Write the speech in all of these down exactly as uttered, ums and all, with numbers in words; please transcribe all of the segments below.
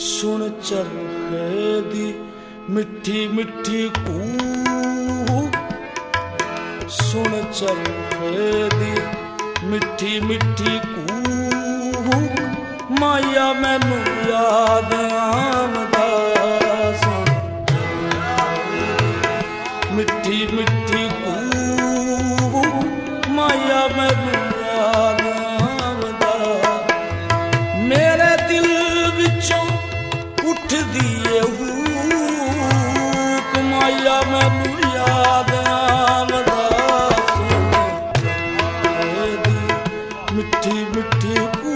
सुन चरखे दी मिठी मिठी कूक, सुन चरखे दी मिठी मिठी कूक, माया मैनू याद आमदा। मिठी मिठी कूक, माया मैनू याद आमदा। मेरे दिल विचों उठदी ए हूक, माया मैनू याद आमदा। मिठी मिठी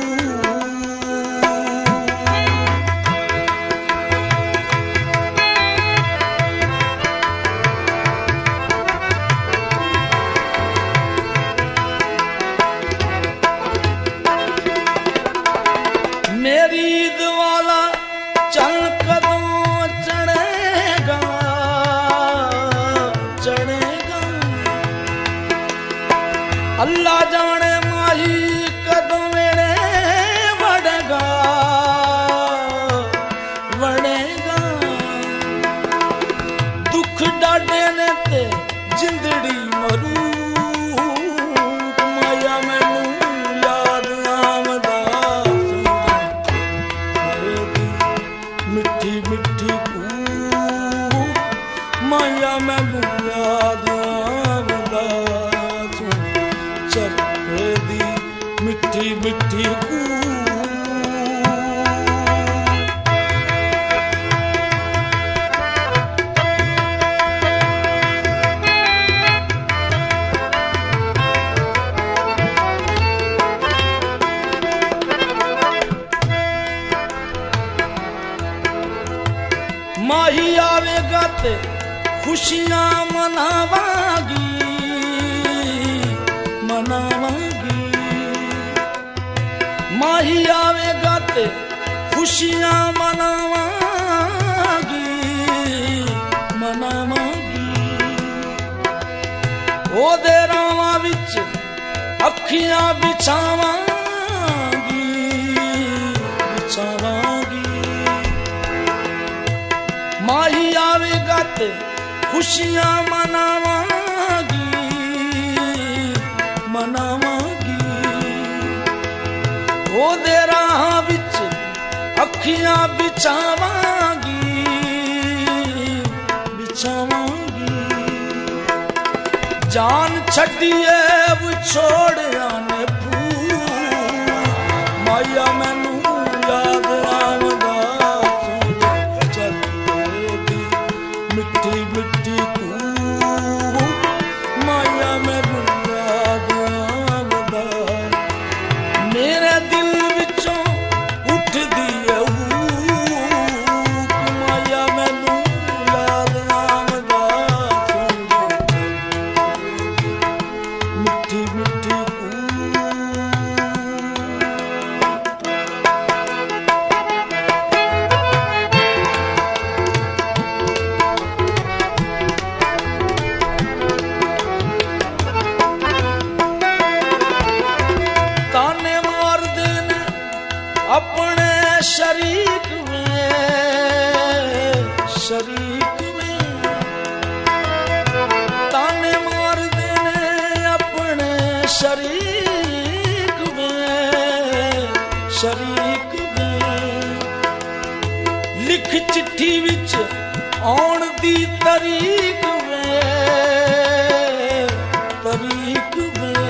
मेरी ईद वाला चल कदों चढ़ेगा, चढ़ेगा। अल्लाह जाने माही कदों मेरे बढ़ेगा, बढ़ेगा। दुख डाडे ने ते जिंदड़ी मरू, माया मैनू याद आमदा। मिठी मिठी कूक, माया मैनू याद आमदा। चरखे दी मिठी मिठी कूक। माही आवेगा ते खुशियां मनावांगी, मनावांगी। माही आवेगा ते खुशियां मनावांगी, मनावांगी। ओदे रावां विच अखियां बिछावांगी, बिछावांगी। माही आवेगा ते खुशियां मनावांगी, मनावांगी। ओदे राहां विच अखियां बिछावांगी, बिछावांगी। जान छड्डिए विछोड़िया ने फूक, माया मैनू याद आमदा। मिठी मिठी कूक, माया मैनू याद आमदा। मेरे दिल विचों उठदी ए हूक, माया मैनू याद आमदा। मिठी मिठी अपने शरीक में, शरीक में ताने मार देने अपने शरीक में, शरीक में। लिख चिट्ठी विच आउण दी तरीक में, तरीक में।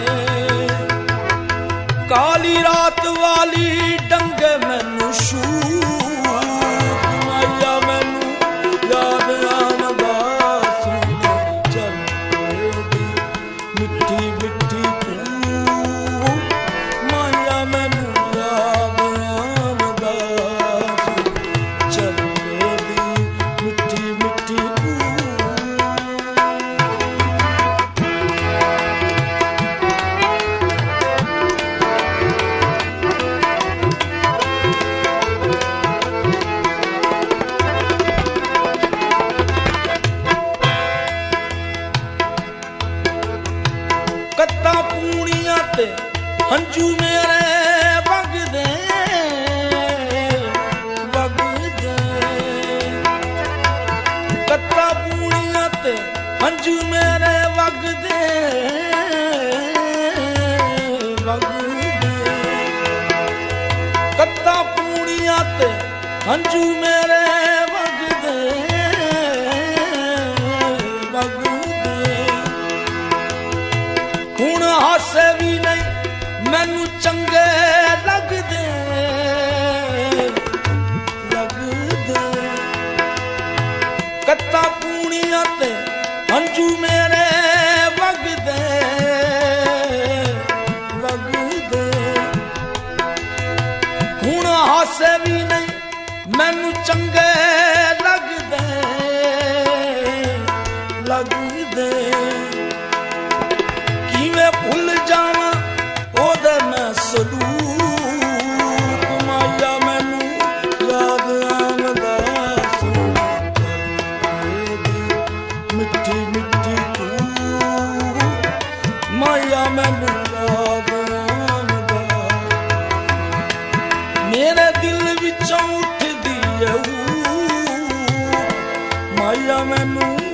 काली रात वाली डंगे मैनू शूक, माया मैनू याद आमदा। चरखे दी मिठी मिठी कूक, माया मैनू याद आमदा। चरखे दी मिठी मिठी कूक। ਹੰਝੂ ਮੇਰੇ ਵਗਦੇ ਵਗਦੇ ਕੱਤਾਂ ਪੂਣੀਆਂ ਤੇ ਹੰਝੂ ਮੇਰੇ ਵਗਦੇ ਵਗਦੇ ਹੁਣ ਹਾਸੇ ਵੀ ਨਹੀਂ ਮੈਨੂੰ ਚੰਗੇ ਲੱਗਦੇ ਲੱਗਦੇ ਕੱਤਾਂ ਪੂਣੀਆਂ ਤੇ ਹੰਝੂ ਮੇਰੇ ਵਗਦੇ ਵਗਦੇ ਹੁਣ ਹਾਸੇ ਵੀ ਨਹੀਂ ਮੈਨੂੰ ਚੰਗੇ ਲੱਗਦੇ ਲੱਗਦੇ ਕਿਵੇਂ ਭੁੱਲ ਜਾਵਾਂ ਉਹਦੇ ਮੈਂ ਸਲੂਕ ਮਾਇਆ ਮੈਨੂੰ ਯਾਦ ਆਉਂਦਾ ਮਿੱਠੀ ਮਿੱਠੀ ਤੂੰ ਮਾਇਆ ਮੈਨੂੰ ਯਾਦ ਆਉਂਦਾ ਮੇਰੇ ਦਿਲ ਵਿੱਚੋਂ ਉੱਠਦੀ ਏ ਮਾਇਆ ਮੈਨੂੰ